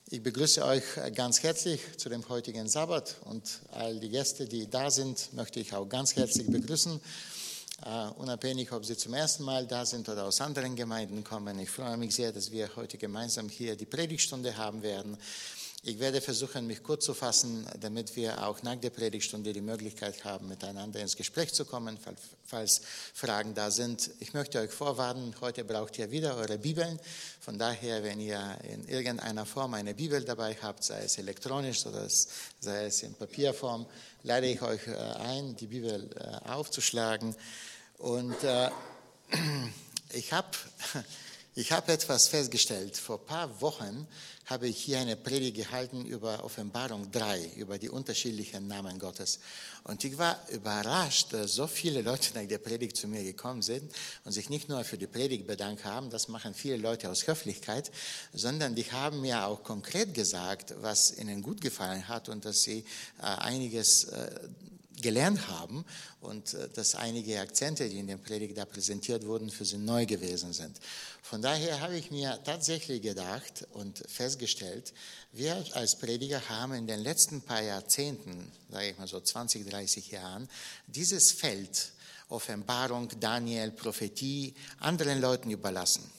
Ich begrüße euch ganz herzlich zu dem heutigen Sabbat und all die Gäste, die da sind, möchte ich auch ganz herzlich begrüßen, unabhängig, ob sie zum ersten Mal da sind oder aus anderen Gemeinden kommen. Ich freue mich sehr, dass wir heute gemeinsam hier die Predigtstunde haben werden. Ich werde versuchen, mich kurz zu fassen, damit wir auch nach der Predigtstunde die Möglichkeit haben, miteinander ins Gespräch zu kommen, falls Fragen da sind. Ich möchte euch vorwarnen, heute braucht ihr wieder eure Bibeln. Von daher, wenn ihr in irgendeiner Form eine Bibel dabei habt, sei es elektronisch oder sei es in Papierform, lade ich euch ein, die Bibel aufzuschlagen. Und ich habe etwas festgestellt. Vor ein paar Wochen habe ich hier eine Predigt gehalten über Offenbarung 3, über die unterschiedlichen Namen Gottes. Und ich war überrascht, dass so viele Leute nach der Predigt zu mir gekommen sind und sich nicht nur für die Predigt bedankt haben, das machen viele Leute aus Höflichkeit, sondern die haben mir auch konkret gesagt, was ihnen gut gefallen hat und dass sie einiges gelernt haben und dass einige Akzente, die in der Predigt da präsentiert wurden, für sie neu gewesen sind. Von daher habe ich mir tatsächlich gedacht und festgestellt, wir als Prediger haben in den letzten paar Jahrzehnten, sage ich mal so 20, 30 Jahren, dieses Feld Offenbarung, Daniel, Prophetie anderen Leuten überlassen.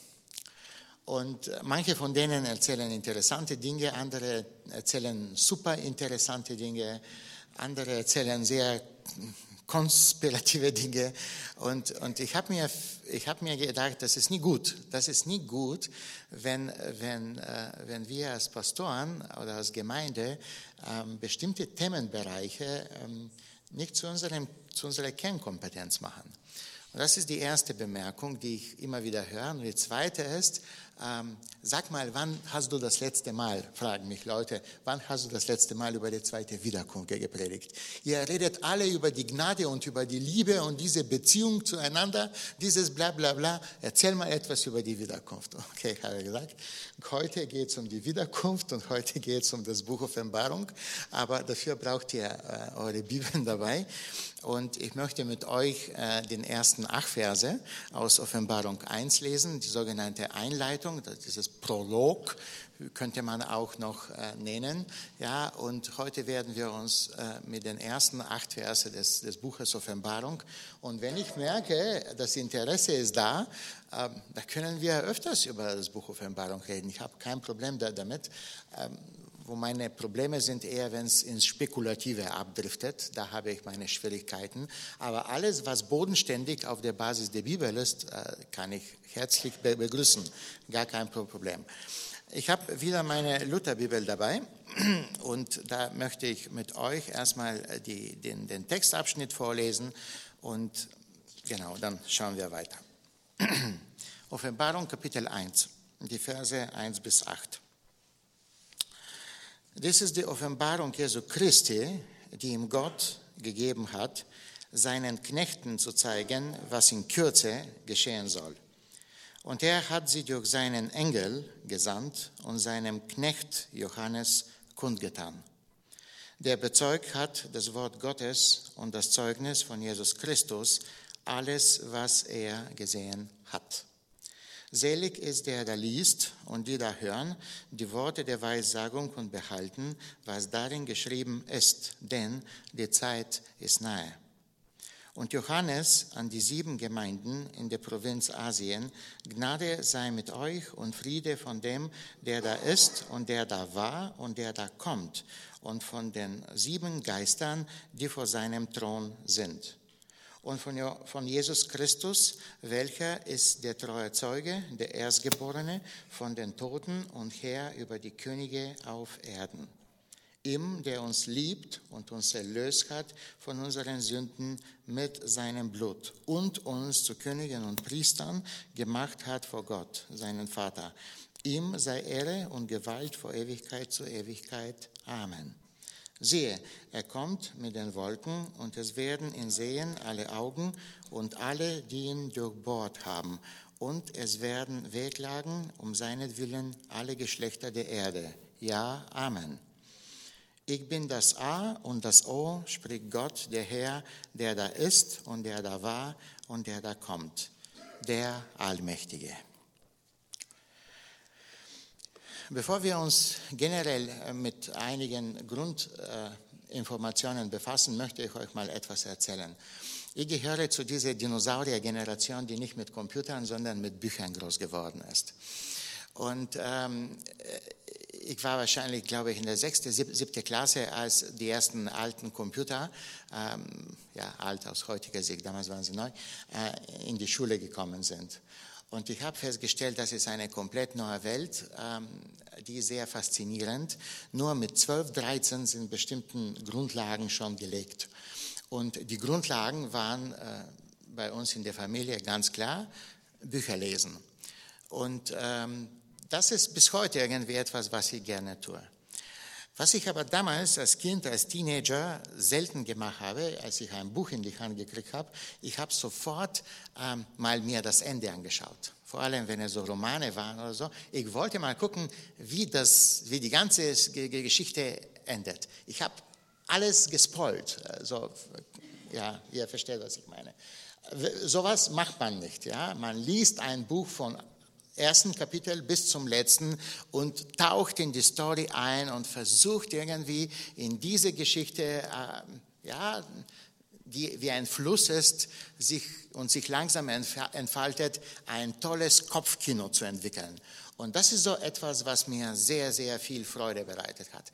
Und manche von denen erzählen interessante Dinge, andere erzählen super interessante Dinge, andere erzählen sehr konspirative Dinge und ich habe mir gedacht, das ist nie gut. Das ist nie gut, wenn wir als Pastoren oder als Gemeinde bestimmte Themenbereiche nicht zu unserer Kernkompetenz machen. Und das ist die erste Bemerkung, die ich immer wieder höre. Und die zweite ist, sag mal, wann hast du das letzte Mal, fragen mich Leute, wann hast du das letzte Mal über die zweite Wiederkunft gepredigt? Ihr redet alle über die Gnade und über die Liebe und diese Beziehung zueinander, dieses bla bla bla. Erzähl mal etwas über die Wiederkunft. Okay, habe ich gesagt. Heute geht es um die Wiederkunft und heute geht es um das Buch Offenbarung, aber dafür braucht ihr eure Bibeln dabei. Und ich möchte mit euch den ersten 8 Verse aus Offenbarung 1 lesen, die sogenannte Einleitung, dieses Prolog, könnte man auch noch nennen. Ja, und heute werden wir uns mit den ersten 8 Verse des Buches Offenbarung. Und wenn ich merke, das Interesse ist da können wir öfters über das Buch Offenbarung reden. Ich habe kein Problem damit. Wo meine Probleme sind eher, wenn es ins Spekulative abdriftet, da habe ich meine Schwierigkeiten. Aber alles, was bodenständig auf der Basis der Bibel ist, kann ich herzlich begrüßen. Gar kein Problem. Ich habe wieder meine Lutherbibel dabei und da möchte ich mit euch erstmal den Textabschnitt vorlesen und genau, dann schauen wir weiter. Offenbarung Kapitel 1, die Verse 1 bis 8. Das ist die Offenbarung Jesu Christi, die ihm Gott gegeben hat, seinen Knechten zu zeigen, was in Kürze geschehen soll. Und er hat sie durch seinen Engel gesandt und seinem Knecht Johannes kundgetan. Der bezeugt hat das Wort Gottes und das Zeugnis von Jesus Christus, alles, was er gesehen hat. Selig ist der, der liest und die da hören, die Worte der Weissagung und behalten, was darin geschrieben ist, denn die Zeit ist nahe. Und Johannes an die 7 Gemeinden in der Provinz Asien, Gnade sei mit euch und Friede von dem, der da ist und der da war und der da kommt, und von den 7 Geistern, die vor seinem Thron sind. Und von Jesus Christus, welcher ist der treue Zeuge, der Erstgeborene von den Toten und Herr über die Könige auf Erden. Ihm, der uns liebt und uns erlöst hat von unseren Sünden mit seinem Blut und uns zu Königen und Priestern gemacht hat vor Gott, seinen Vater. Ihm sei Ehre und Gewalt vor Ewigkeit zu Ewigkeit. Amen. Siehe, er kommt mit den Wolken, und es werden ihn sehen alle Augen und alle, die ihn durchbohrt haben. Und es werden wehklagen um seinetwillen alle Geschlechter der Erde. Ja, Amen. Ich bin das A und das O, spricht Gott, der Herr, der da ist und der da war und der da kommt, der Allmächtige. Bevor wir uns generell mit einigen Grundinformationen befassen, möchte ich euch mal etwas erzählen. Ich gehöre zu dieser Dinosaurier-Generation, die nicht mit Computern, sondern mit Büchern groß geworden ist. Und ich war wahrscheinlich, glaube ich, in der 6., 7. Klasse, als die ersten alten Computer, alt aus heutiger Sicht, damals waren sie neu, in die Schule gekommen sind. Und ich habe festgestellt, das ist eine komplett neue Welt, die ist sehr faszinierend. Nur mit 12, 13 sind bestimmte Grundlagen schon gelegt. Und die Grundlagen waren bei uns in der Familie ganz klar, Bücher lesen. Und das ist bis heute irgendwie etwas, was ich gerne tue. Was ich aber damals als Kind, als Teenager selten gemacht habe, als ich ein Buch in die Hand gekriegt habe, ich habe sofort mal mir das Ende angeschaut. Vor allem, wenn es so Romane waren oder so. Ich wollte mal gucken, wie die ganze Geschichte endet. Ich habe alles gespoilt. Also, ja, ihr versteht, was ich meine. Sowas macht man nicht. Ja? Man liest ein Buch von ersten Kapitel bis zum letzten und taucht in die Story ein und versucht irgendwie in diese Geschichte, die wie ein Fluss ist, sich langsam entfaltet, ein tolles Kopfkino zu entwickeln. Und das ist so etwas, was mir sehr, sehr viel Freude bereitet hat.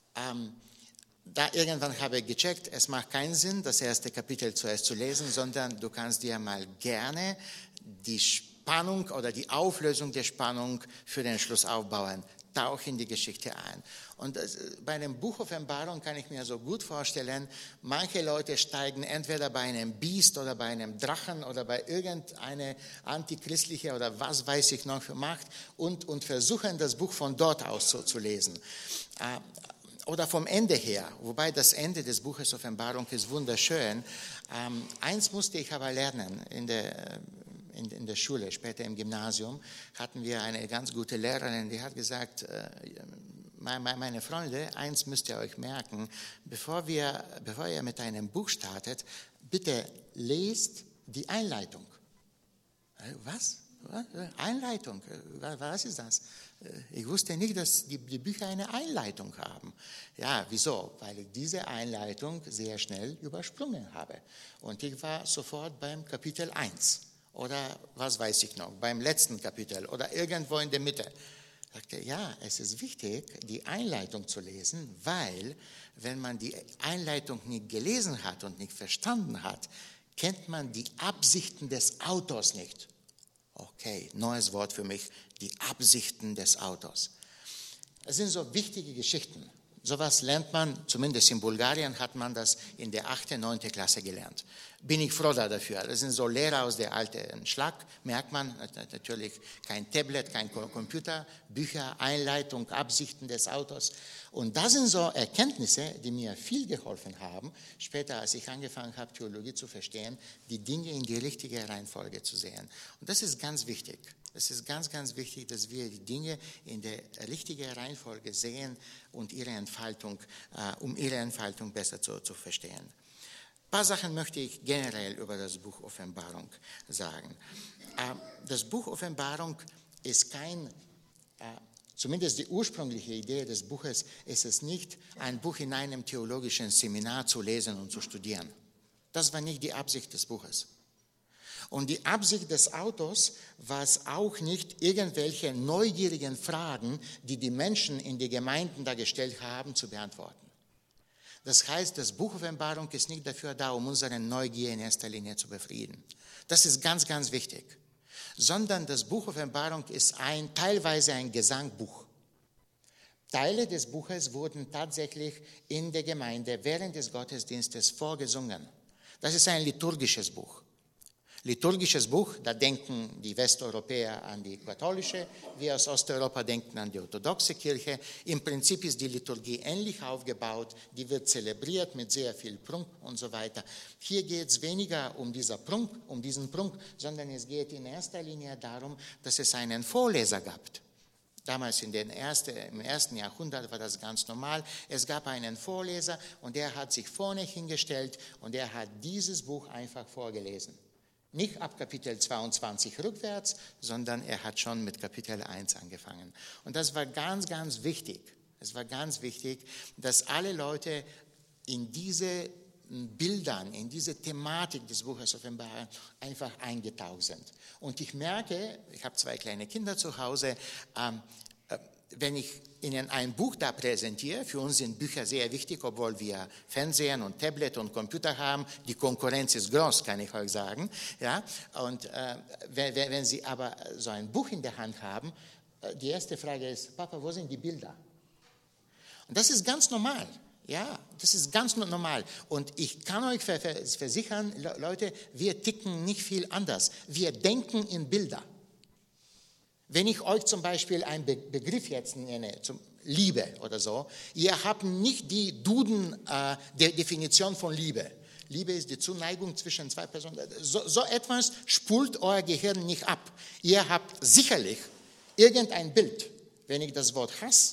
Da irgendwann habe ich gecheckt, es macht keinen Sinn, das erste Kapitel zuerst zu lesen, sondern du kannst dir mal gerne die Spannung oder die Auflösung der Spannung für den Schluss aufbauen. Tauch in die Geschichte ein. Und bei dem Buch Offenbarung kann ich mir so gut vorstellen, manche Leute steigen entweder bei einem Biest oder bei einem Drachen oder bei irgendeiner antichristliche oder was weiß ich noch für Macht und versuchen das Buch von dort aus so zu lesen. Oder vom Ende her, wobei das Ende des Buches Offenbarung ist wunderschön. Eins musste ich aber lernen in der Schule, später im Gymnasium, hatten wir eine ganz gute Lehrerin, die hat gesagt, meine Freunde, eins müsst ihr euch merken, bevor ihr mit einem Buch startet, bitte lest die Einleitung. Was? Einleitung? Was ist das? Ich wusste nicht, dass die Bücher eine Einleitung haben. Ja, wieso? Weil ich diese Einleitung sehr schnell übersprungen habe. Und ich war sofort beim Kapitel 1. Oder was weiß ich noch, beim letzten Kapitel oder irgendwo in der Mitte. Ich sagte, ja, es ist wichtig, die Einleitung zu lesen, weil wenn man die Einleitung nicht gelesen hat und nicht verstanden hat, kennt man die Absichten des Autors nicht. Okay, neues Wort für mich, die Absichten des Autors. Es sind so wichtige Geschichten. Sowas lernt man, zumindest in Bulgarien hat man das in der 8., 9. Klasse gelernt. Bin ich froh dafür. Das sind so Lehrer aus der alten Schlag, merkt man, natürlich kein Tablet, kein Computer, Bücher, Einleitung, Absichten des Autors. Und das sind so Erkenntnisse, die mir viel geholfen haben, später, als ich angefangen habe, Theologie zu verstehen, die Dinge in die richtige Reihenfolge zu sehen. Und das ist ganz wichtig. Es ist ganz, ganz wichtig, dass wir die Dinge in der richtigen Reihenfolge sehen und um ihre Entfaltung besser zu verstehen. Ein paar Sachen möchte ich generell über das Buch Offenbarung sagen. Das Buch Offenbarung ist zumindest die ursprüngliche Idee des Buches, ist es nicht, ein Buch in einem theologischen Seminar zu lesen und zu studieren. Das war nicht die Absicht des Buches. Und die Absicht des Autors war es auch nicht, irgendwelche neugierigen Fragen, die Menschen in die Gemeinden da gestellt haben, zu beantworten. Das heißt, das Buch Offenbarung ist nicht dafür da, um unsere Neugier in erster Linie zu befrieden. Das ist ganz, ganz wichtig. Sondern das Buch Offenbarung ist teilweise ein Gesangbuch. Teile des Buches wurden tatsächlich in der Gemeinde während des Gottesdienstes vorgesungen. Das ist ein liturgisches Buch. Liturgisches Buch, da denken die Westeuropäer an die katholische, wir aus Osteuropa denken an die orthodoxe Kirche. Im Prinzip ist die Liturgie ähnlich aufgebaut, die wird zelebriert mit sehr viel Prunk und so weiter. Hier geht es weniger um diesen Prunk, sondern es geht in erster Linie darum, dass es einen Vorleser gab. Damals im ersten Jahrhundert war das ganz normal. Es gab einen Vorleser und der hat sich vorne hingestellt und der hat dieses Buch einfach vorgelesen. Nicht ab Kapitel 22 rückwärts, sondern er hat schon mit Kapitel 1 angefangen. Und das war ganz, ganz wichtig. Es war ganz wichtig, dass alle Leute in diese Bildern, in diese Thematik des Buches Offenbarung einfach eingetaucht sind. Und ich merke, ich habe 2 kleine Kinder zu Hause, wenn ich Ihnen ein Buch da präsentiere, für uns sind Bücher sehr wichtig, obwohl wir Fernsehen und Tablet und Computer haben. Die Konkurrenz ist groß, kann ich euch sagen. Ja? Und wenn Sie aber so ein Buch in der Hand haben, die erste Frage ist, Papa, wo sind die Bilder? Und das ist ganz normal. Ja, das ist ganz normal. Und ich kann euch versichern, Leute, wir ticken nicht viel anders. Wir denken in Bilder. Wenn ich euch zum Beispiel einen Begriff jetzt nenne, zum Liebe oder so, ihr habt nicht die Duden der Definition von Liebe. Liebe ist die Zuneigung zwischen 2 Personen. So etwas spult euer Gehirn nicht ab. Ihr habt sicherlich irgendein Bild. Wenn ich das Wort Hass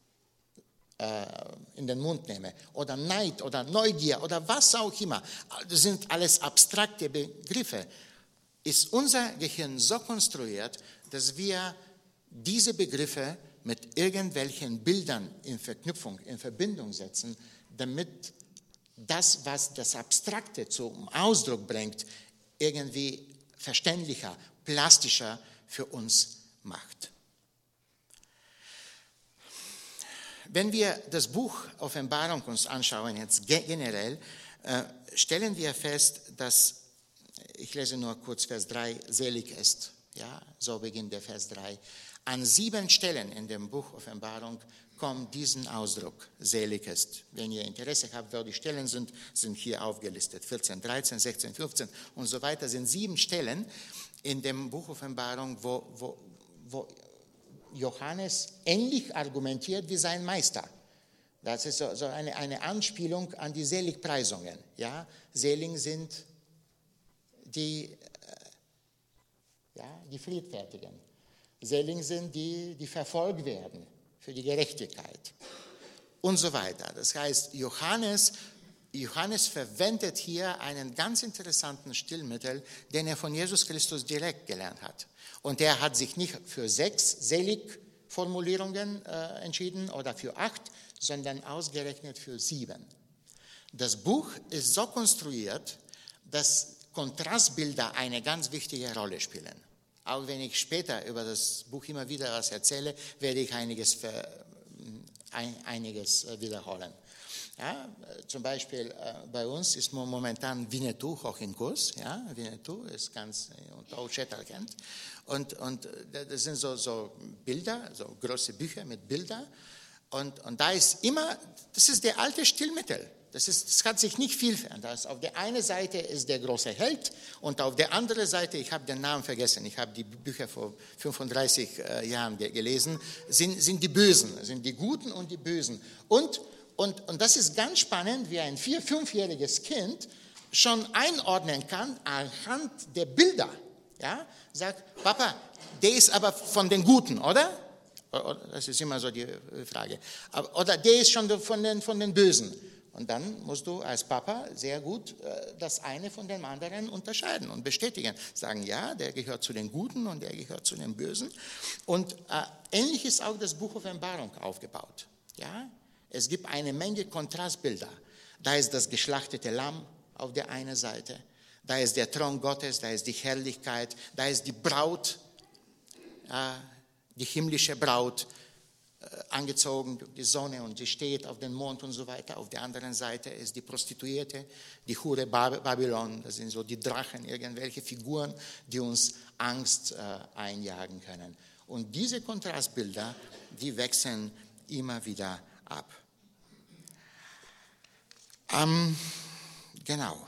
in den Mund nehme oder Neid oder Neugier oder was auch immer, das sind alles abstrakte Begriffe, ist unser Gehirn so konstruiert, dass wir diese Begriffe mit irgendwelchen Bildern in Verknüpfung, in Verbindung setzen, damit das, was das Abstrakte zum Ausdruck bringt, irgendwie verständlicher, plastischer für uns macht. Wenn wir das Buch Offenbarung uns anschauen, jetzt generell, stellen wir fest, dass, ich lese nur kurz Vers 3, selig ist. Ja, so beginnt der Vers 3. An 7 Stellen in dem Buch Offenbarung kommt diesen Ausdruck, selig ist. Wenn ihr Interesse habt, wo die Stellen sind hier aufgelistet. 14, 13, 16, 15 und so weiter sind 7 Stellen in dem Buch Offenbarung, wo Johannes ähnlich argumentiert wie sein Meister. Das ist so eine Anspielung an die Seligpreisungen. Ja? Selig sind die Friedfertigen. Selig sind die verfolgt werden für die Gerechtigkeit und so weiter. Das heißt, Johannes verwendet hier einen ganz interessanten Stilmittel, den er von Jesus Christus direkt gelernt hat. Und er hat sich nicht für 6 Selig-Formulierungen entschieden oder für 8, sondern ausgerechnet für 7. Das Buch ist so konstruiert, dass Kontrastbilder eine ganz wichtige Rolle spielen. Auch wenn ich später über das Buch immer wieder was erzähle, werde ich einiges wiederholen. Ja, zum Beispiel bei uns ist momentan Winnetou hoch im Kurs. Ja, Winnetou ist ganz, und auch Shatterhand. Und das sind so Bilder, so große Bücher mit Bildern. Und da ist immer, das ist der alte Stilmittel. Das hat sich nicht viel verändert. Auf der einen Seite ist der große Held und auf der anderen Seite, ich habe den Namen vergessen, ich habe die Bücher vor 35 Jahren gelesen, sind die Bösen, sind die Guten und die Bösen. Und das ist ganz spannend, wie ein 4-, 5-jähriges Kind schon einordnen kann anhand der Bilder. Ja? Sagt, Papa, der ist aber von den Guten, oder? Das ist immer so die Frage. Oder der ist schon von den Bösen. Und dann musst du als Papa sehr gut das eine von dem anderen unterscheiden und bestätigen. Sagen, ja, der gehört zu den Guten und der gehört zu den Bösen. Und ähnlich ist auch das Buch Offenbarung aufgebaut. Ja? Es gibt eine Menge Kontrastbilder. Da ist das geschlachtete Lamm auf der einen Seite. Da ist der Thron Gottes, da ist die Herrlichkeit, da ist die Braut, die himmlische Braut, angezogen durch die Sonne und sie steht auf dem Mond und so weiter. Auf der anderen Seite ist die Prostituierte, die Hure Babylon. Das sind so die Drachen, irgendwelche Figuren, die uns Angst einjagen können. Und diese Kontrastbilder, die wechseln immer wieder ab. Genau.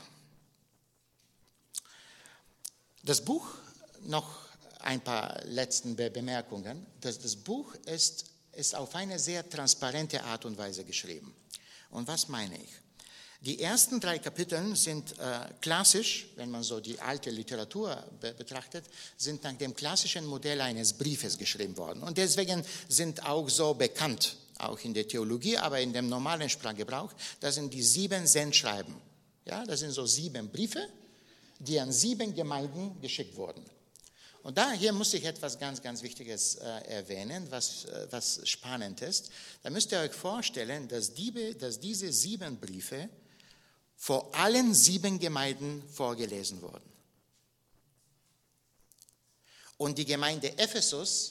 Das Buch, noch ein paar letzte Bemerkungen. Das Buch ist auf eine sehr transparente Art und Weise geschrieben. Und was meine ich? Die ersten 3 Kapitel sind klassisch, wenn man so die alte Literatur betrachtet, sind nach dem klassischen Modell eines Briefes geschrieben worden. Und deswegen sind auch so bekannt, auch in der Theologie, aber in dem normalen Sprachgebrauch, das sind die 7 Sendschreiben. Ja, das sind so 7 Briefe, die an 7 Gemeinden geschickt wurden. Und hier muss ich etwas ganz, ganz Wichtiges erwähnen, was spannend ist. Da müsst ihr euch vorstellen, dass diese 7 Briefe vor allen 7 Gemeinden vorgelesen wurden. Und die Gemeinde Ephesus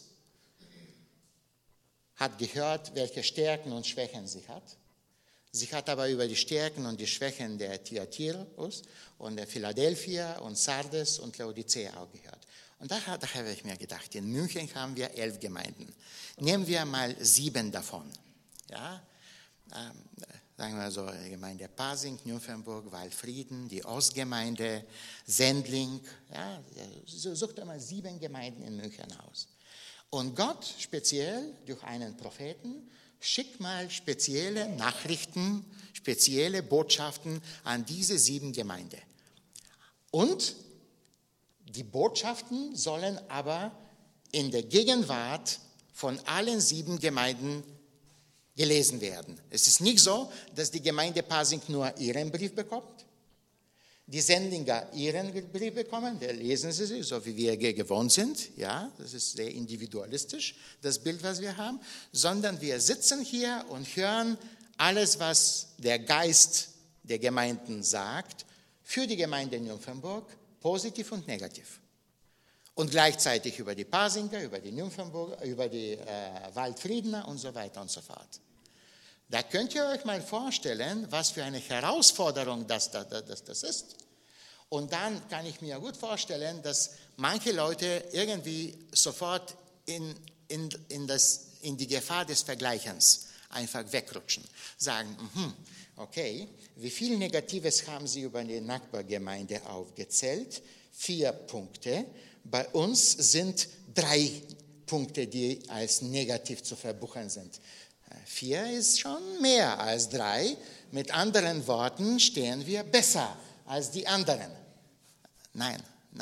hat gehört, welche Stärken und Schwächen sie hat. Sie hat aber über die Stärken und die Schwächen der Thyatira und der Philadelphia und Sardes und Laodicea auch gehört. Und da habe ich mir gedacht, in München haben wir 11 Gemeinden. Nehmen wir mal 7 davon. Ja? Sagen wir so, die Gemeinde Pasing, Nymphenburg, Waldfrieden, die Ostgemeinde, Sendling. Ja? Sucht einmal 7 Gemeinden in München aus. Und Gott, speziell durch einen Propheten, schickt mal spezielle Nachrichten, spezielle Botschaften an diese 7 Gemeinden. Und die Botschaften sollen aber in der Gegenwart von allen 7 Gemeinden gelesen werden. Es ist nicht so, dass die Gemeinde Pasing nur ihren Brief bekommt, die Sendlinger ihren Brief bekommen, da lesen sie, so wie wir gewohnt sind. Ja, das ist sehr individualistisch, das Bild, was wir haben. Sondern wir sitzen hier und hören alles, was der Geist der Gemeinden sagt, für die Gemeinde Nymphenburg, positiv und negativ. Und gleichzeitig über die Pasinger, über die Nymphenburg, über die Waldfriedener und so weiter und so fort. Da könnt ihr euch mal vorstellen, was für eine Herausforderung das ist. Und dann kann ich mir gut vorstellen, dass manche Leute irgendwie sofort in die Gefahr des Vergleichens einfach wegrutschen. Sagen, okay, wie viel Negatives haben Sie über die Nachbargemeinde aufgezählt? 4 Punkte. Bei uns sind 3 Punkte, die als negativ zu verbuchen sind. 4 ist schon mehr als 3. Mit anderen Worten stehen wir besser als die anderen. Nein.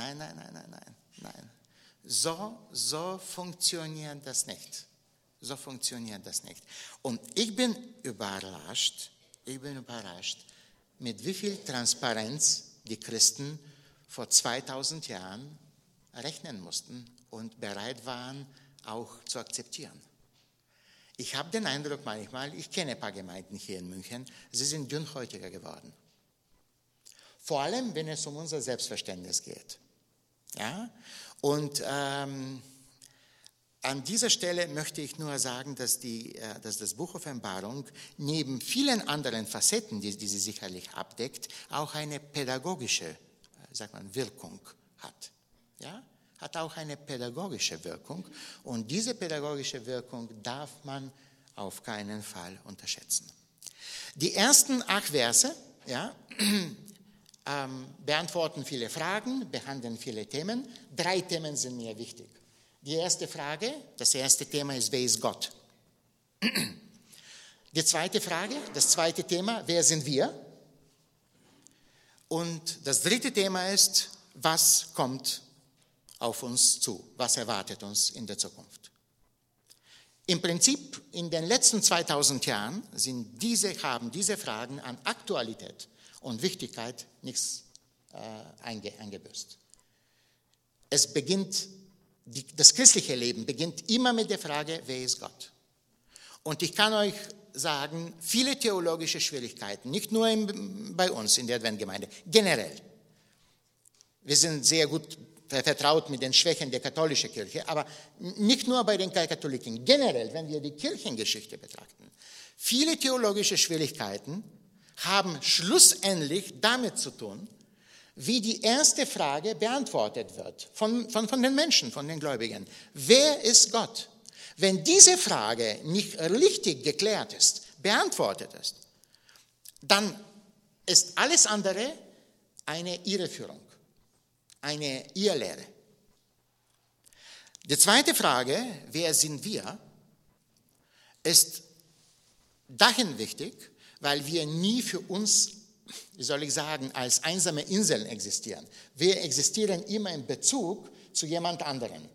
So funktioniert das nicht. So funktioniert das nicht. Und ich bin überrascht, mit wie viel Transparenz die Christen vor 2000 Jahren rechnen mussten und bereit waren, auch zu akzeptieren. Ich habe den Eindruck manchmal, ich kenne ein paar Gemeinden hier in München, sie sind dünnhäutiger geworden. Vor allem, wenn es um unser Selbstverständnis geht. Ja? Und an dieser Stelle möchte ich nur sagen, dass das Buch Offenbarung neben vielen anderen Facetten, die sie sicherlich abdeckt, auch eine pädagogische, Wirkung hat. Ja? Hat auch eine pädagogische Wirkung. Und diese pädagogische Wirkung darf man auf keinen Fall unterschätzen. Die ersten 8 Verse, ja, beantworten viele Fragen, behandeln viele Themen. 3 Themen sind mir wichtig. Die erste Frage, das erste Thema ist, wer ist Gott? Die zweite Frage, das zweite Thema, wer sind wir? Und das dritte Thema ist, was kommt auf uns zu? Was erwartet uns in der Zukunft? Im Prinzip, in den letzten 2000 Jahren haben diese Fragen an Aktualität und Wichtigkeit nichts eingebüßt. Das christliche Leben beginnt immer mit der Frage, wer ist Gott? Und ich kann euch sagen, viele theologische Schwierigkeiten, nicht nur bei uns in der Adventgemeinde, generell. Wir sind sehr gut vertraut mit den Schwächen der katholischen Kirche, aber nicht nur bei den Katholiken, generell, wenn wir die Kirchengeschichte betrachten. Viele theologische Schwierigkeiten haben schlussendlich damit zu tun, wie die erste Frage beantwortet wird von den Menschen, von den Gläubigen. Wer ist Gott? Wenn diese Frage nicht richtig geklärt ist, beantwortet ist, dann ist alles andere eine Irreführung, eine Irrlehre. Die zweite Frage, wer sind wir, ist dahin wichtig, weil wir nie für uns, wie soll ich sagen, als einsame Inseln existieren. Wir existieren immer in Bezug zu jemand anderem.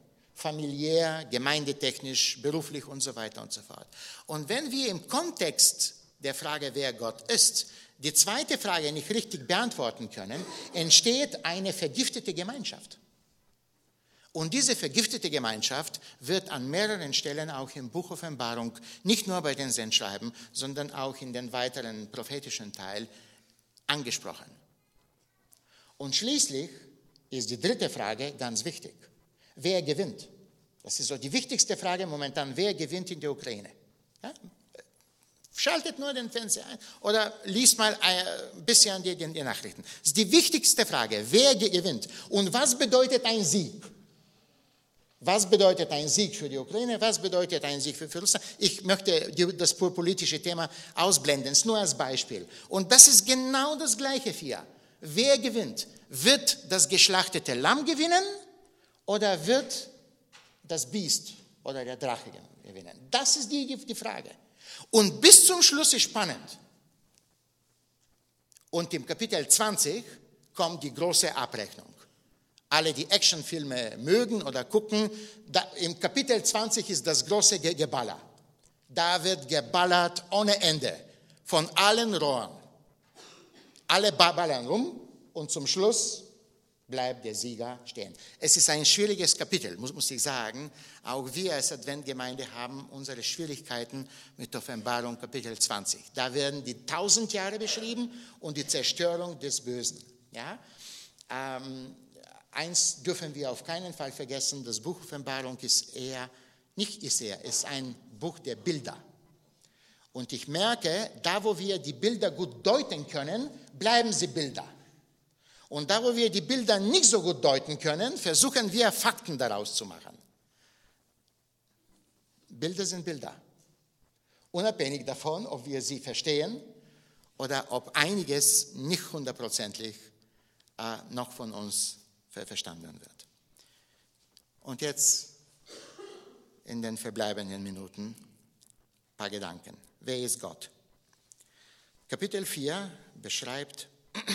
Familiär, gemeindetechnisch, beruflich und so weiter und so fort. Und wenn wir im Kontext der Frage, wer Gott ist, die zweite Frage nicht richtig beantworten können, entsteht eine vergiftete Gemeinschaft. Und diese vergiftete Gemeinschaft wird an mehreren Stellen auch im Buch Offenbarung, nicht nur bei den Sendschreiben, sondern auch in den weiteren prophetischen Teil angesprochen. Und schließlich ist die dritte Frage ganz wichtig. Wer gewinnt? Das ist so die wichtigste Frage momentan. Wer gewinnt in der Ukraine? Ja? Schaltet nur den Fernseher ein oder liest mal ein bisschen die Nachrichten. Das ist die wichtigste Frage. Wer gewinnt? Und was bedeutet ein Sieg? Was bedeutet ein Sieg für die Ukraine? Was bedeutet ein Sieg für Russland? Ich möchte das politische Thema ausblenden, es ist nur als Beispiel. Und das ist genau das Gleiche hier. Wer gewinnt? Wird das geschlachtete Lamm gewinnen oder wird das Biest oder der Drache gewinnen? Das ist die Frage. Und bis zum Schluss ist spannend. Und im Kapitel 20 kommt die große Abrechnung. Alle, die Actionfilme mögen oder gucken, im Kapitel 20 ist das große Geballer. Da wird geballert ohne Ende von allen Rohren. Alle ballern rum und zum Schluss bleibt der Sieger stehen. Es ist ein schwieriges Kapitel, muss ich sagen. Auch wir als Adventgemeinde haben unsere Schwierigkeiten mit Offenbarung Kapitel 20. Da werden die 1000 Jahre beschrieben und die Zerstörung des Bösen. Ja? Eins dürfen wir auf keinen Fall vergessen, das Buch Offenbarung ist ein Buch der Bilder. Und ich merke, da wo wir die Bilder gut deuten können, bleiben sie Bilder. Und da wo wir die Bilder nicht so gut deuten können, versuchen wir Fakten daraus zu machen. Bilder sind Bilder. Unabhängig davon, ob wir sie verstehen oder ob einiges nicht hundertprozentig noch von uns verstanden wird. Und jetzt in den verbleibenden Minuten ein paar Gedanken. Wer ist Gott? Kapitel 4 beschreibt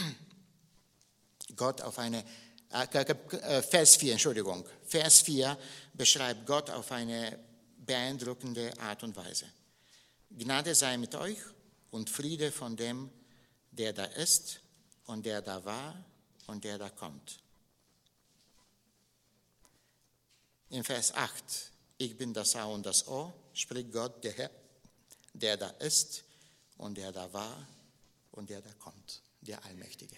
Gott auf eine, Vers 4 beschreibt Gott auf eine beeindruckende Art und Weise. Gnade sei mit euch und Friede von dem, der da ist und der da war und der da kommt. In Vers 8, ich bin das A und das O, spricht Gott, der Herr, der da ist und der da war und der da kommt, der Allmächtige.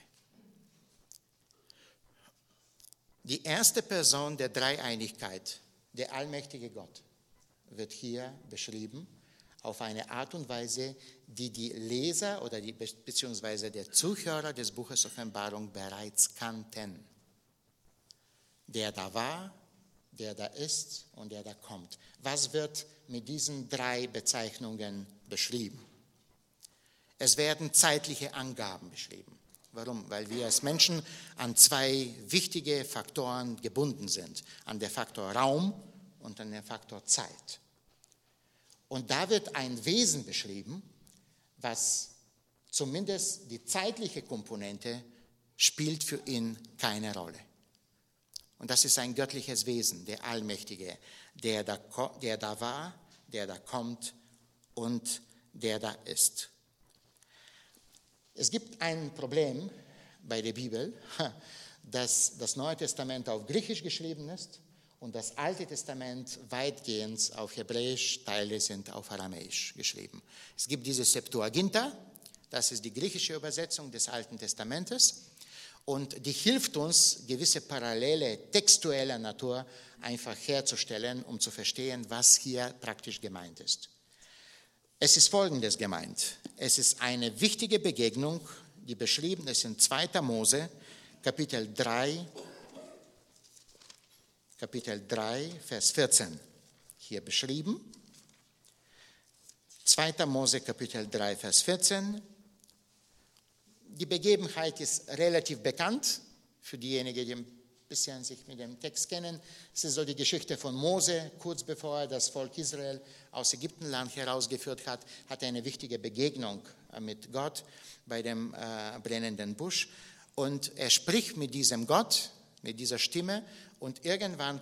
Die erste Person der Dreieinigkeit, der allmächtige Gott, wird hier beschrieben auf eine Art und Weise, die die Leser oder beziehungsweise der Zuhörer des Buches Offenbarung bereits kannten. Der da war, der da ist und der da kommt. Was wird mit diesen drei Bezeichnungen beschrieben? Es werden zeitliche Angaben beschrieben. Warum? Weil wir als Menschen an zwei wichtige Faktoren gebunden sind. An den Faktor Raum und an den Faktor Zeit. Und da wird ein Wesen beschrieben, was zumindest die zeitliche Komponente spielt für ihn keine Rolle. Und das ist ein göttliches Wesen, der Allmächtige, der da war, der da kommt und der da ist. Es gibt ein Problem bei der Bibel, dass das Neue Testament auf Griechisch geschrieben ist und das Alte Testament weitgehend auf Hebräisch, Teile sind auf Aramäisch geschrieben. Es gibt diese Septuaginta, das ist die griechische Übersetzung des Alten Testamentes und die hilft uns, gewisse Parallele textueller Natur einfach herzustellen, um zu verstehen, was hier praktisch gemeint ist. Es ist Folgendes gemeint. Es ist eine wichtige Begegnung, die beschrieben ist in 2. Mose, Kapitel 3, Vers 14. Hier beschrieben. 2. Mose, Kapitel 3, Vers 14. Die Begebenheit ist relativ bekannt für diejenigen, die ein bisschen sich mit dem Text kennen. Es ist so die Geschichte von Mose, kurz bevor er das Volk Israel aus Ägyptenland herausgeführt hat, hat er eine wichtige Begegnung mit Gott bei dem brennenden Busch. Und er spricht mit diesem Gott, mit dieser Stimme. Und irgendwann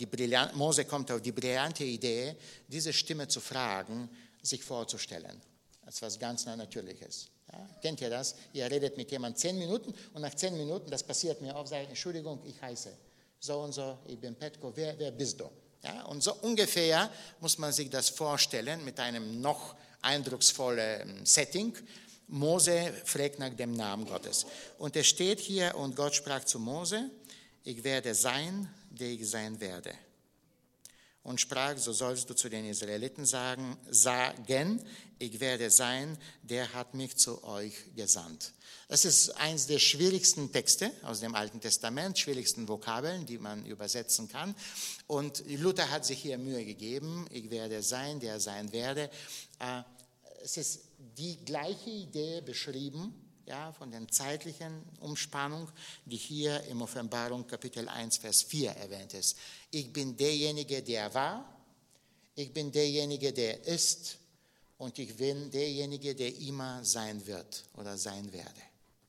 Mose kommt auf die brillante Idee, diese Stimme zu fragen, sich vorzustellen. Das ist was ganz Natürliches. Ja, kennt ihr das? Ihr redet mit jemandem 10 Minuten und nach 10 Minuten, das passiert mir oft, sage ich, Entschuldigung, ich heiße so und so, ich bin Petko, wer bist du? Ja, und so ungefähr muss man sich das vorstellen mit einem noch eindrucksvollen Setting. Mose fragt nach dem Namen Gottes. Und es steht hier, und Gott sprach zu Mose, ich werde sein, der ich sein werde. Und sprach, so sollst du zu den Israeliten sagen, ich werde sein, der hat mich zu euch gesandt. Das ist eines der schwierigsten Texte aus dem Alten Testament, schwierigsten Vokabeln, die man übersetzen kann. Und Luther hat sich hier Mühe gegeben, ich werde sein, der sein werde. Es ist die gleiche Idee beschrieben, ja, von der zeitlichen Umspannung, die hier im Offenbarung Kapitel 1, Vers 4 erwähnt ist. Ich bin derjenige, der war, ich bin derjenige, der ist und ich bin derjenige, der immer sein wird oder sein werde.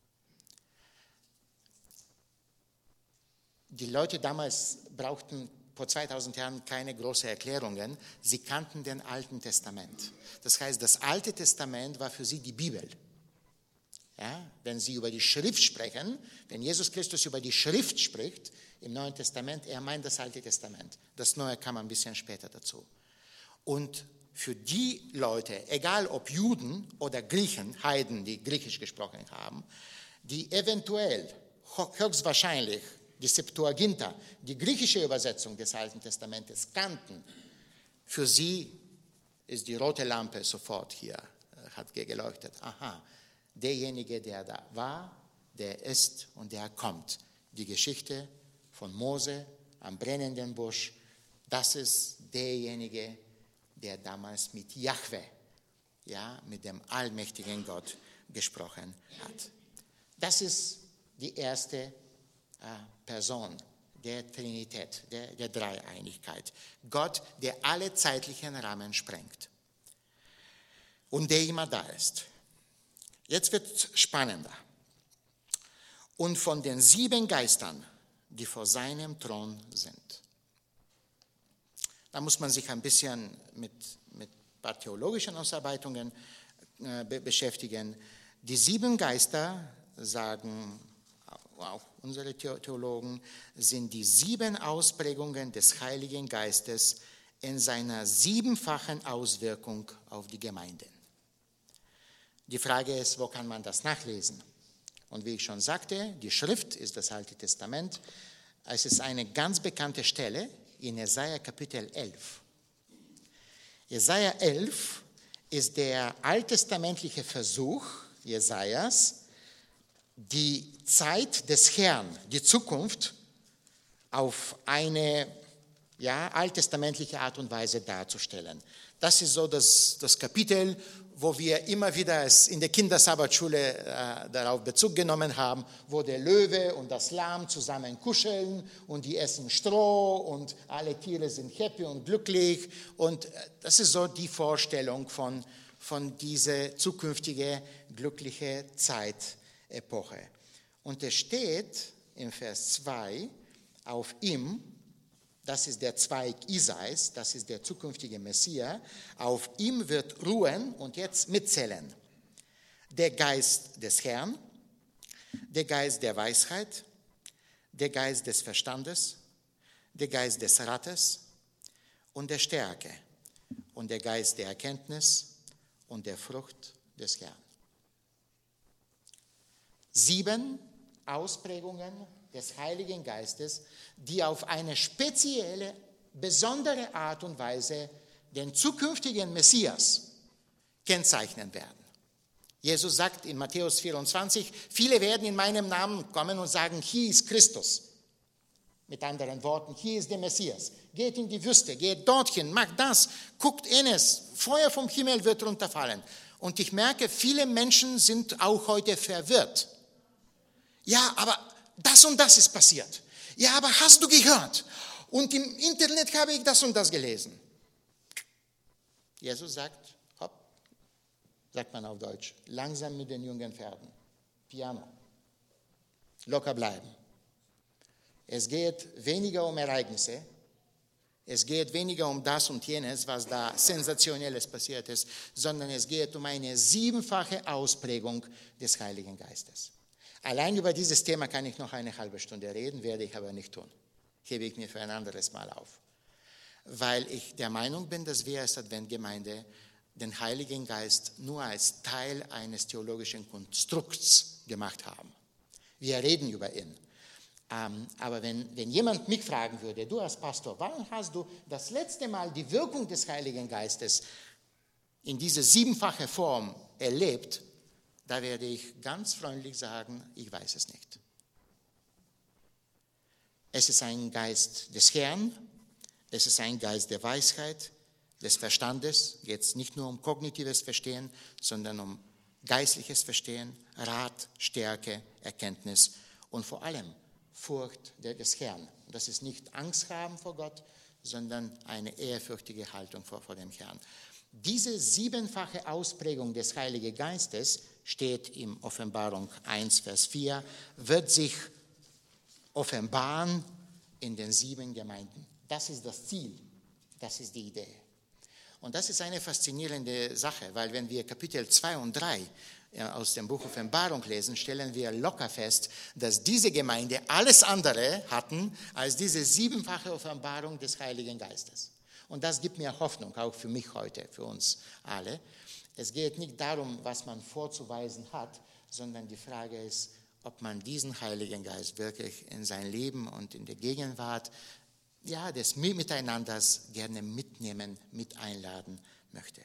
Die Leute damals brauchten vor 2000 Jahren keine großen Erklärungen. Sie kannten den Alten Testament. Das heißt, das Alte Testament war für sie die Bibel. Ja, wenn sie über die Schrift sprechen, wenn Jesus Christus über die Schrift spricht im Neuen Testament, er meint das Alte Testament. Das Neue kam ein bisschen später dazu. Und für die Leute, egal ob Juden oder Griechen, Heiden, die Griechisch gesprochen haben, die eventuell, höchstwahrscheinlich, die Septuaginta, die griechische Übersetzung des Alten Testamentes kannten, für sie ist die rote Lampe sofort hier, hat geleuchtet. Aha, derjenige, der da war, der ist und der kommt. Die Geschichte von Mose am brennenden Busch, das ist derjenige, der damals mit Jahwe, ja, mit dem allmächtigen Gott gesprochen hat. Das ist die erste Person der Trinität, der Dreieinigkeit. Gott, der alle zeitlichen Rahmen sprengt und der immer da ist. Jetzt wird es spannender. Und von den 7 Geistern, die vor seinem Thron sind. Da muss man sich ein bisschen mit ein paar theologischen Ausarbeitungen beschäftigen. Die 7 Geister, sagen auch unsere Theologen, sind die 7 Ausprägungen des Heiligen Geistes in seiner 7-fachen Auswirkung auf die Gemeinden. Die Frage ist, wo kann man das nachlesen? Und wie ich schon sagte, die Schrift ist das Alte Testament. Es ist eine ganz bekannte Stelle in Jesaja Kapitel 11. Jesaja 11 ist der alttestamentliche Versuch Jesajas, die Zeit des Herrn, die Zukunft, auf eine alttestamentliche Art und Weise darzustellen. Das ist so das Kapitel, wo wir immer wieder in der Kindersabbatschule darauf Bezug genommen haben, wo der Löwe und das Lamm zusammen kuscheln und die essen Stroh und alle Tiere sind happy und glücklich. Und das ist so die Vorstellung von dieser zukünftigen glücklichen Zeitepoche. Und es steht im Vers 2, auf ihm, das ist der Zweig Isais, das ist der zukünftige Messias, auf ihm wird ruhen und jetzt mitzählen. Der Geist des Herrn, der Geist der Weisheit, der Geist des Verstandes, der Geist des Rates und der Stärke und der Geist der Erkenntnis und der Frucht des Herrn. 7 Ausprägungen des Heiligen Geistes, die auf eine spezielle, besondere Art und Weise den zukünftigen Messias kennzeichnen werden. Jesus sagt in Matthäus 24, viele werden in meinem Namen kommen und sagen, hier ist Christus. Mit anderen Worten, hier ist der Messias. Geht in die Wüste, geht dorthin, macht das, guckt es, Feuer vom Himmel wird runterfallen. Und ich merke, viele Menschen sind auch heute verwirrt. Ja, aber das und das ist passiert. Ja, aber hast du gehört? Und im Internet habe ich das und das gelesen. Jesus sagt, hopp, sagt man auf Deutsch, langsam mit den jungen Pferden. Piano. Locker bleiben. Es geht weniger um Ereignisse. Es geht weniger um das und jenes, was da Sensationelles passiert ist, sondern es geht um eine siebenfache Ausprägung des Heiligen Geistes. Allein über dieses Thema kann ich noch eine halbe Stunde reden, werde ich aber nicht tun. Hebe ich mir für ein anderes Mal auf. Weil ich der Meinung bin, dass wir als Adventgemeinde den Heiligen Geist nur als Teil eines theologischen Konstrukts gemacht haben. Wir reden über ihn. Aber wenn jemand mich fragen würde, du als Pastor, wann hast du das letzte Mal die Wirkung des Heiligen Geistes in dieser siebenfache Form erlebt, da werde ich ganz freundlich sagen, ich weiß es nicht. Es ist ein Geist des Herrn, es ist ein Geist der Weisheit, des Verstandes, geht es nicht nur um kognitives Verstehen, sondern um geistliches Verstehen, Rat, Stärke, Erkenntnis und vor allem Furcht des Herrn. Das ist nicht Angst haben vor Gott, sondern eine ehrfürchtige Haltung vor dem Herrn. Diese siebenfache Ausprägung des Heiligen Geistes steht in Offenbarung 1, Vers 4, wird sich offenbaren in den 7 Gemeinden. Das ist das Ziel, das ist die Idee. Und das ist eine faszinierende Sache, weil wenn wir Kapitel 2 und 3 aus dem Buch Offenbarung lesen, stellen wir locker fest, dass diese Gemeinde alles andere hatten als diese siebenfache Offenbarung des Heiligen Geistes. Und das gibt mir Hoffnung, auch für mich heute, für uns alle. Es geht nicht darum, was man vorzuweisen hat, sondern die Frage ist, ob man diesen Heiligen Geist wirklich in sein Leben und in der Gegenwart, des Miteinanders gerne mitnehmen, mit einladen möchte.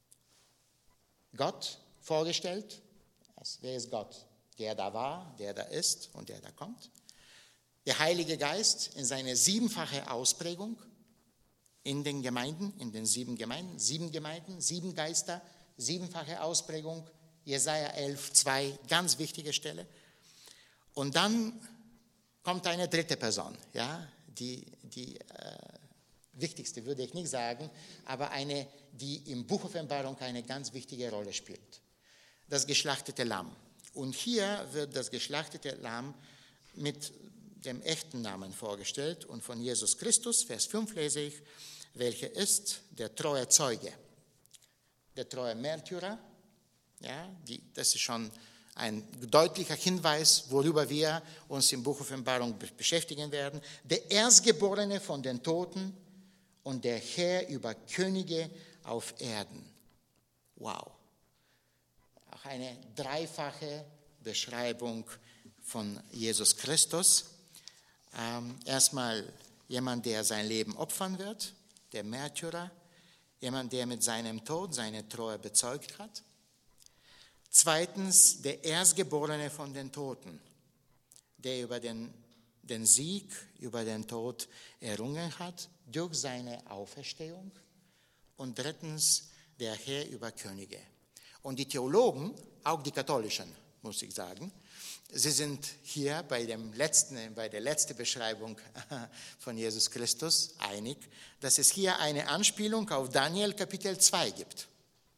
Gott vorgestellt, wer ist Gott? Der da war, der da ist und der da kommt. Der Heilige Geist in seine siebenfache Ausprägung in den Gemeinden, in den 7 Gemeinden, 7 Geister, siebenfache Ausprägung, Jesaja 11, 2, ganz wichtige Stelle. Und dann kommt eine dritte Person, die wichtigste würde ich nicht sagen, aber eine, die im Buch Offenbarung eine ganz wichtige Rolle spielt. Das geschlachtete Lamm. Und hier wird das geschlachtete Lamm mit dem echten Namen vorgestellt und von Jesus Christus, Vers 5 lese ich, welcher ist der treue Zeuge, der treue Märtyrer, das ist schon ein deutlicher Hinweis, worüber wir uns im Buch Offenbarung beschäftigen werden. Der Erstgeborene von den Toten und der Herr über Könige auf Erden. Wow. Auch eine dreifache Beschreibung von Jesus Christus. Erstmal jemand, der sein Leben opfern wird, der Märtyrer. Jemand, der mit seinem Tod seine Treue bezeugt hat. Zweitens, der Erstgeborene von den Toten, der über den Sieg über den Tod errungen hat durch seine Auferstehung. Und drittens, der Herr über Könige. Und die Theologen, auch die katholischen, muss ich sagen, sie sind hier bei der letzten Beschreibung von Jesus Christus einig, dass es hier eine Anspielung auf Daniel Kapitel 2 gibt,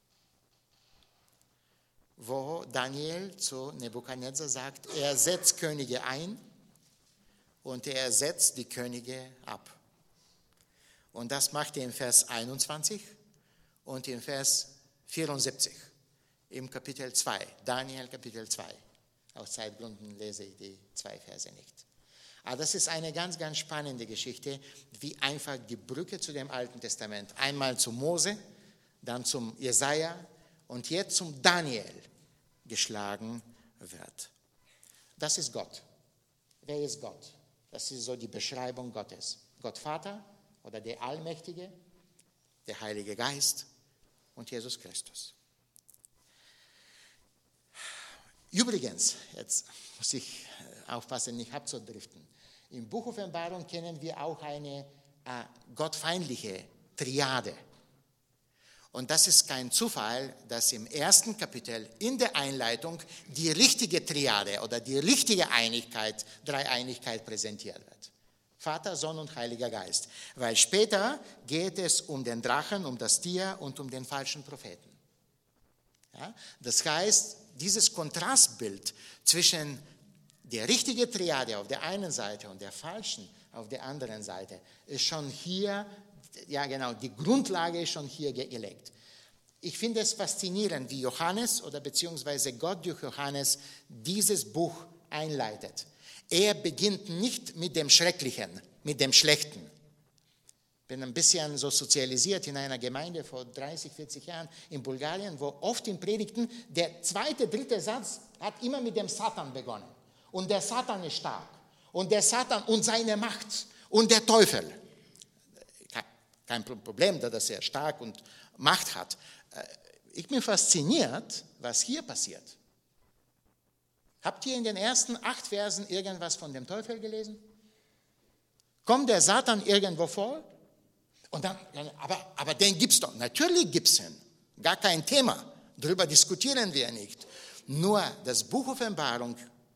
wo Daniel zu Nebukadnezar sagt, er setzt Könige ein und er setzt die Könige ab. Und das macht er in Vers 21 und in Vers 74 im Kapitel 2, Daniel Kapitel 2. Aus Zeitgründen lese ich die 2 Verse nicht. Aber das ist eine ganz, ganz spannende Geschichte, wie einfach die Brücke zu dem Alten Testament, einmal zu Mose, dann zum Jesaja und jetzt zum Daniel geschlagen wird. Das ist Gott. Wer ist Gott? Das ist so die Beschreibung Gottes. Gott Vater oder der Allmächtige, der Heilige Geist und Jesus Christus. Übrigens, jetzt muss ich aufpassen, nicht abzudriften. Im Buch Offenbarung kennen wir auch eine gottfeindliche Triade. Und das ist kein Zufall, dass im ersten Kapitel in der Einleitung die richtige Triade oder die richtige Einigkeit, Dreieinigkeit präsentiert wird. Vater, Sohn und Heiliger Geist. Weil später geht es um den Drachen, um das Tier und um den falschen Propheten. Ja? Das heißt, dieses Kontrastbild zwischen der richtigen Triade auf der einen Seite und der falschen auf der anderen Seite ist schon hier ja genau, die Grundlage ist schon hier gelegt. Ich finde es faszinierend, wie Johannes oder beziehungsweise Gott durch Johannes dieses Buch einleitet. Er beginnt nicht mit dem Schrecklichen, mit dem Schlechten. Ich bin ein bisschen so sozialisiert in einer Gemeinde vor 30, 40 Jahren in Bulgarien, wo oft in Predigten der zweite, dritte Satz hat immer mit dem Satan begonnen. Und der Satan ist stark. Und der Satan und seine Macht und der Teufel. Kein Problem, dass er stark und Macht hat. Ich bin fasziniert, was hier passiert. Habt ihr in den ersten 8 Versen irgendwas von dem Teufel gelesen? Kommt der Satan irgendwo vor? Und dann, aber den gibt es doch. Natürlich gibt es ihn. Gar kein Thema. Darüber diskutieren wir nicht. Nur das Buch Offenbarung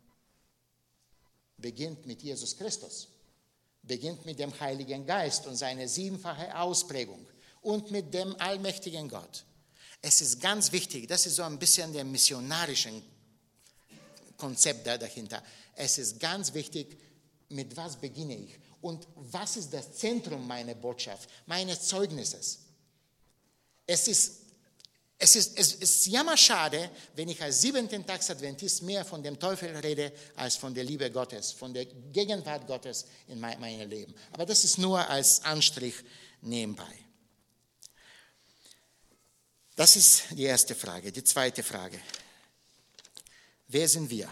beginnt mit Jesus Christus. Beginnt mit dem Heiligen Geist und seine 7-fache Ausprägung. Und mit dem allmächtigen Gott. Es ist ganz wichtig, das ist so ein bisschen der missionarische Konzept dahinter. Es ist ganz wichtig, mit was beginne ich? Und was ist das Zentrum meiner Botschaft, meines Zeugnisses? Es ist jammerschade, wenn ich als 7. Tags-Adventist mehr von dem Teufel rede, als von der Liebe Gottes, von der Gegenwart Gottes in meinem Leben. Aber das ist nur als Anstrich nebenbei. Das ist die erste Frage. Die zweite Frage. Wer sind wir?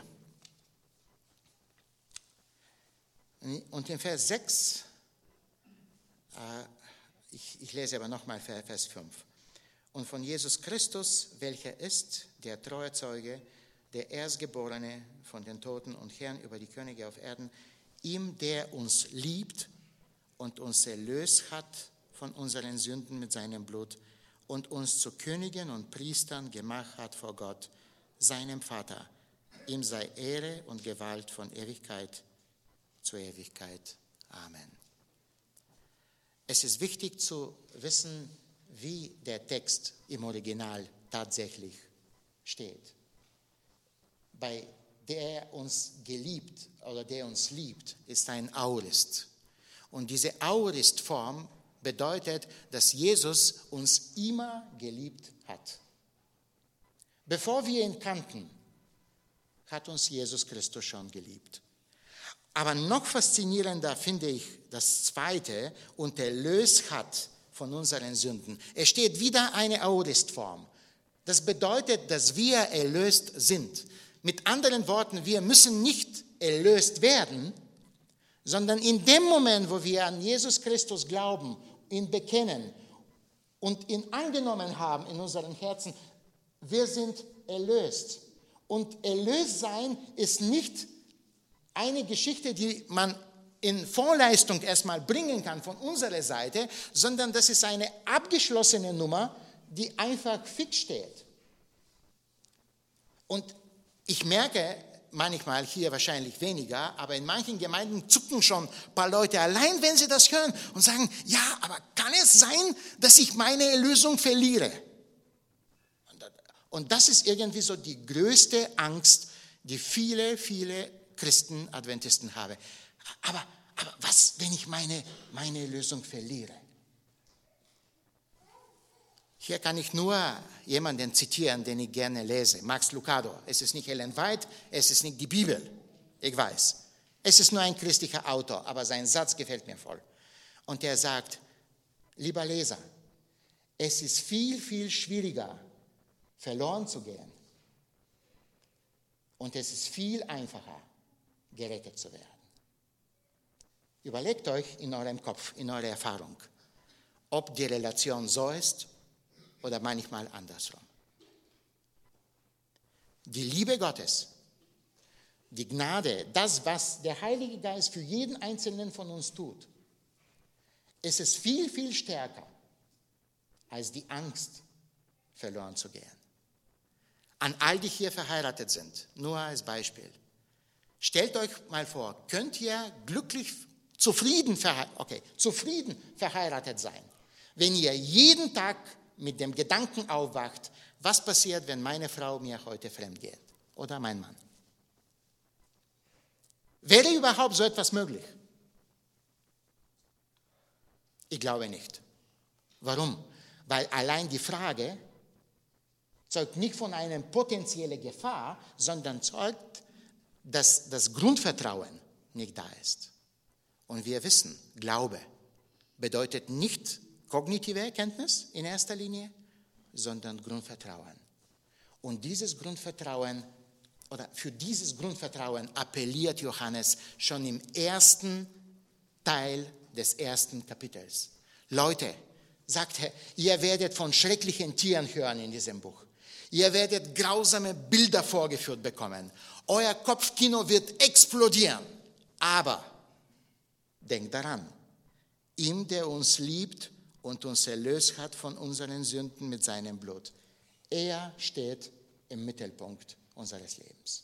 Und in Vers 6, ich lese aber nochmal Vers 5. Und von Jesus Christus, welcher ist der treue Zeuge, der Erstgeborene von den Toten und Herrn über die Könige auf Erden, ihm, der uns liebt und uns erlöst hat von unseren Sünden mit seinem Blut und uns zu Königen und Priestern gemacht hat vor Gott, seinem Vater. Ihm sei Ehre und Gewalt von Ewigkeit zur Ewigkeit. Amen. Es ist wichtig zu wissen, wie der Text im Original tatsächlich steht. Bei der uns geliebt oder der uns liebt, ist ein Aorist. Und diese Aoristform bedeutet, dass Jesus uns immer geliebt hat. Bevor wir ihn kannten, hat uns Jesus Christus schon geliebt. Aber noch faszinierender finde ich das Zweite, und erlöst hat von unseren Sünden. Es steht wieder eine Aoristform. Das bedeutet, dass wir erlöst sind. Mit anderen Worten, wir müssen nicht erlöst werden, sondern in dem Moment, wo wir an Jesus Christus glauben, ihn bekennen und ihn angenommen haben in unseren Herzen, wir sind erlöst. Und erlöst sein ist nicht eine Geschichte, die man in Vorleistung erstmal bringen kann von unserer Seite, sondern das ist eine abgeschlossene Nummer, die einfach fix steht. Und ich merke manchmal, hier wahrscheinlich weniger, aber in manchen Gemeinden zucken schon ein paar Leute allein, wenn sie das hören und sagen, ja, aber kann es sein, dass ich meine Erlösung verliere? Und das ist irgendwie so die größte Angst, die viele Christen, Adventisten haben. Aber was, wenn ich meine Erlösung verliere? Hier kann ich nur jemanden zitieren, den ich gerne lese, Max Lucado. Es ist nicht Ellen White, es ist nicht die Bibel, ich weiß. Es ist nur ein christlicher Autor, aber sein Satz gefällt mir voll. Und er sagt, lieber Leser, es ist viel schwieriger, verloren zu gehen. Und es ist viel einfacher, gerettet zu werden. Überlegt euch in eurem Kopf, in eurer Erfahrung, ob die Relation so ist oder manchmal andersrum. Die Liebe Gottes, die Gnade, das, was der Heilige Geist für jeden Einzelnen von uns tut, es ist viel stärker als die Angst, verloren zu gehen. An all die hier verheiratet sind, nur als Beispiel. Stellt euch mal vor, könnt ihr zufrieden verheiratet sein, wenn ihr jeden Tag mit dem Gedanken aufwacht, was passiert, wenn meine Frau mir heute fremd geht oder mein Mann? Wäre überhaupt so etwas möglich? Ich glaube nicht. Warum? Weil allein die Frage zeugt nicht von einer potenziellen Gefahr, sondern zeugt, dass das Grundvertrauen nicht da ist. Und wir wissen, Glaube bedeutet nicht kognitive Erkenntnis in erster Linie, sondern Grundvertrauen. Und für dieses Grundvertrauen appelliert Johannes schon im ersten Teil des ersten Kapitels. Leute, sagt er, ihr werdet von schrecklichen Tieren hören in diesem Buch. Ihr werdet grausame Bilder vorgeführt bekommen. Euer Kopfkino wird explodieren. Aber denkt daran, ihm, der uns liebt und uns erlöst hat von unseren Sünden mit seinem Blut. Er steht im Mittelpunkt unseres Lebens.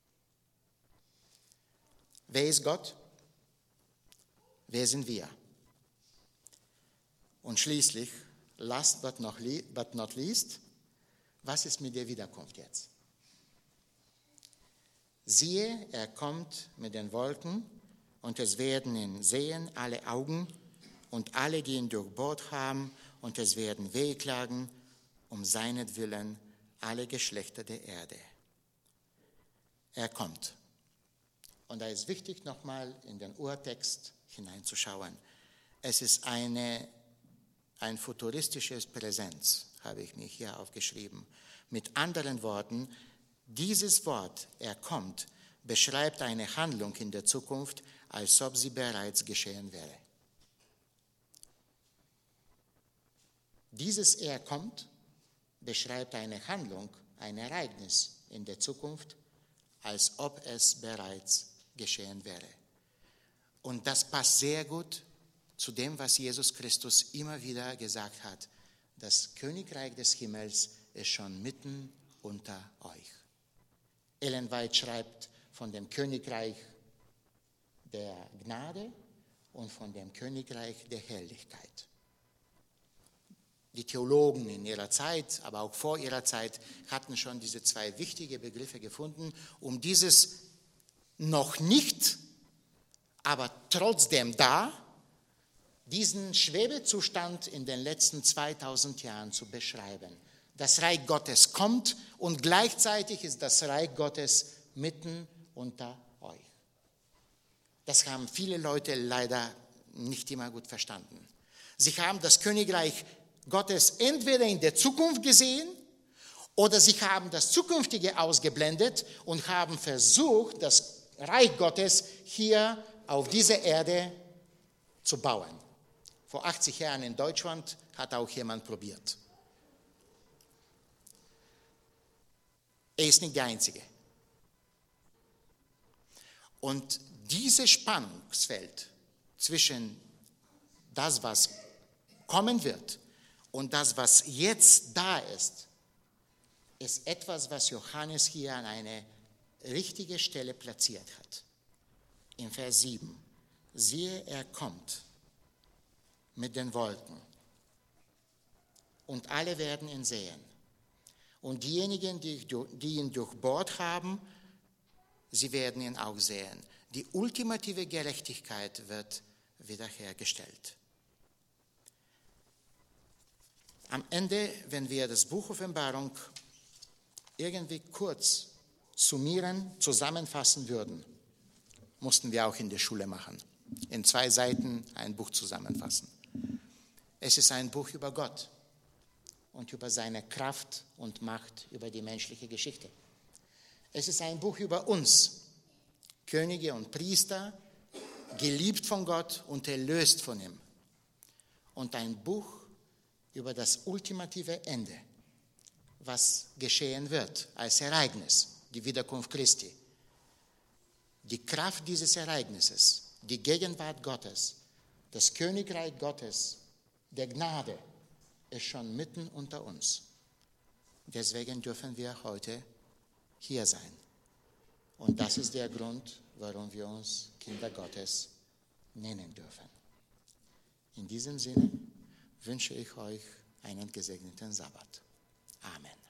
Wer ist Gott? Wer sind wir? Und schließlich, last but not least, was ist mit der Wiederkunft jetzt? Siehe, er kommt mit den Wolken und es werden ihn sehen alle Augen und alle, die ihn durchbohrt haben, und es werden wehklagen um seinetwillen alle Geschlechter der Erde. Er kommt. Und da ist wichtig, nochmal in den Urtext hineinzuschauen. Es ist ein futuristisches Präsens, habe ich mir hier aufgeschrieben. Mit anderen Worten, dieses Wort, er kommt, beschreibt eine Handlung in der Zukunft, als ob sie bereits geschehen wäre. Dieses er kommt beschreibt eine Handlung, ein Ereignis in der Zukunft, als ob es bereits geschehen wäre. Und das passt sehr gut zu dem, was Jesus Christus immer wieder gesagt hat. Das Königreich des Himmels ist schon mitten unter euch. Ellen White schreibt von dem Königreich der Gnade und von dem Königreich der Herrlichkeit. Die Theologen in ihrer Zeit, aber auch vor ihrer Zeit, hatten schon diese zwei wichtige Begriffe gefunden, um dieses noch nicht, aber trotzdem da, diesen Schwebezustand in den letzten 2000 Jahren zu beschreiben. Das Reich Gottes kommt und gleichzeitig ist das Reich Gottes mitten unter euch. Das haben viele Leute leider nicht immer gut verstanden. Sie haben das Königreich Gottes entweder in der Zukunft gesehen oder sie haben das Zukünftige ausgeblendet und haben versucht, das Reich Gottes hier auf dieser Erde zu bauen. Vor 80 Jahren in Deutschland hat auch jemand probiert. Er ist nicht der Einzige. Und dieses Spannungsfeld zwischen das, was kommen wird, und das, was jetzt da ist, ist etwas, was Johannes hier an eine richtige Stelle platziert hat. In Vers 7. Siehe, er kommt mit den Wolken und alle werden ihn sehen. Und diejenigen, die ihn durchbohrt haben, sie werden ihn auch sehen. Die ultimative Gerechtigkeit wird wiederhergestellt. Am Ende, wenn wir das Buch Offenbarung irgendwie kurz summieren, zusammenfassen würden, mussten wir auch in der Schule machen. In 2 Seiten ein Buch zusammenfassen. Es ist ein Buch über Gott und über seine Kraft und Macht über die menschliche Geschichte. Es ist ein Buch über uns, Könige und Priester, geliebt von Gott und erlöst von ihm. Und ein Buch über das ultimative Ende, was geschehen wird als Ereignis, die Wiederkunft Christi. Die Kraft dieses Ereignisses, die Gegenwart Gottes, das Königreich Gottes, der Gnade, ist schon mitten unter uns. Deswegen dürfen wir heute hier sein. Und das ist der Grund, warum wir uns Kinder Gottes nennen dürfen. In diesem Sinne wünsche ich euch einen gesegneten Sabbat. Amen.